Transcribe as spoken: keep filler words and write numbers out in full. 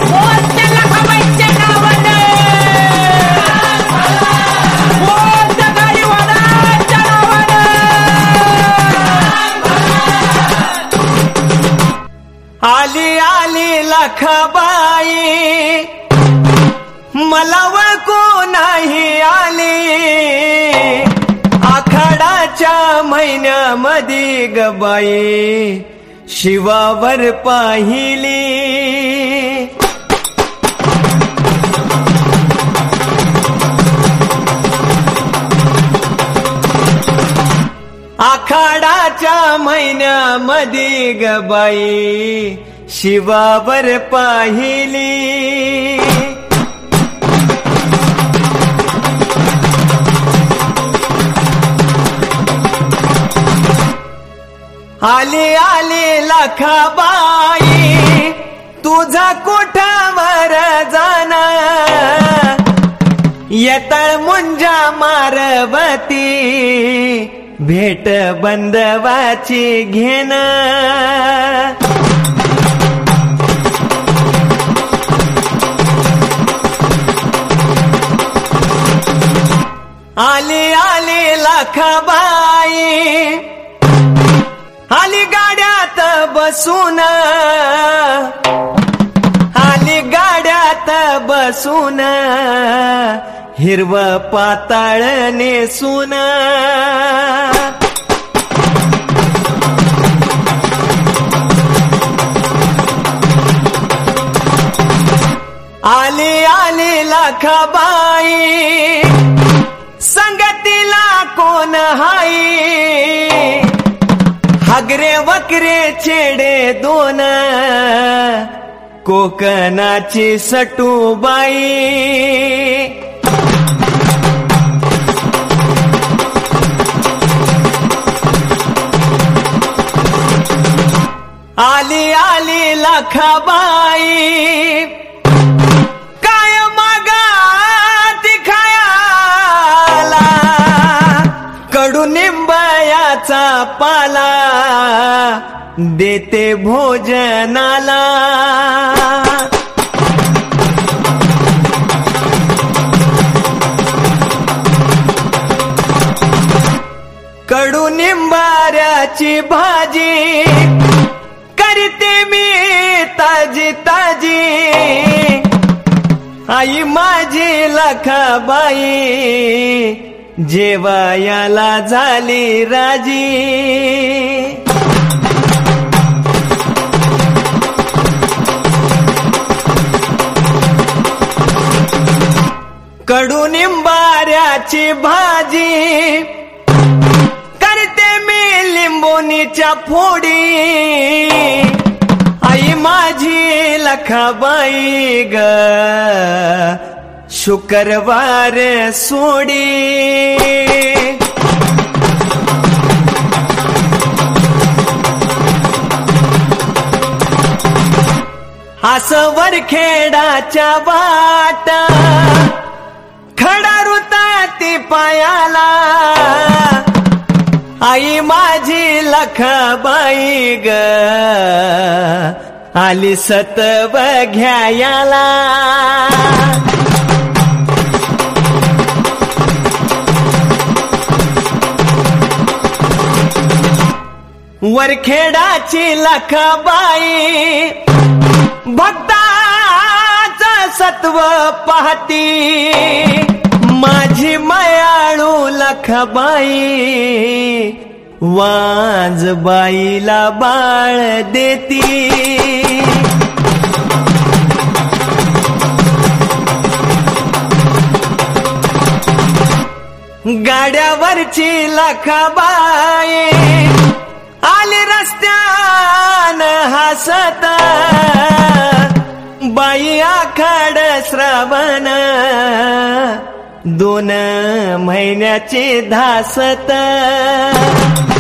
आली आली लखाबाई मला वळखू नाही आली आखाडाच्या महिन्यामध्ये गबाई शिवावर पाहिली आखाडाच्या महिन्यामध्ये गबाई शिवावर पाहिली आली आली लखाबाई तुझा कुठावर जाना येतळ मुंजा मारवती भेट बंदवाची घेन आली आली लखाबाई आली गाड्यात बसून आली गाड्यात बसून हिरव पाताळ नेसून आली आली लखाबाई संगतीला कोण हाई हगरे वकरे छेडे दोन कोकणाची सटूबाई आली आली लखाबाई काय मागाती खायाला कडू निंबायाचा पाला देते भोजनाला कडू निंबाऱ्याची भाजी करते मी ताजी ताजी आई माझी लखाबाई जेवायाला झाली राजी कडू निंबाऱ्याची भाजी करते मी लिंबोनीच्या फोडी आई माझी लखाबाई ग शुक्रवार सोडी असं वरखेडाच्या वाट खडा रुताती पायाला आई माझी लखाबाई ग आली सतव घ्यायाला वरखेडाची लखाबाई भक्ताचा सत्व पाहती माझी मायाळू लखाबाई वाजबाईला बाळ देती गाड्यावरची लखाबाई आली रस्त्यान हसत बाई आखाड श्रावण दोन महिन्याची धासत